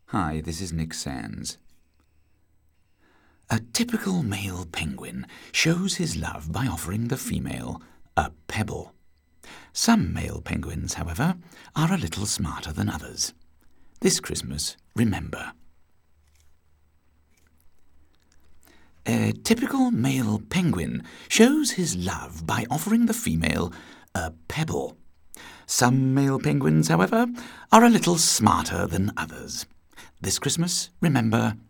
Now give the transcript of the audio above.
Hi, this is Nick Sands. A typical male penguin shows his love by offering the female a pebble. Some male penguins, however, are a little smarter than others. This Christmas, remember. A typical male penguin shows his love by offering the female a pebble. Some male penguins, however, are a little smarter than others. This Christmas, remember,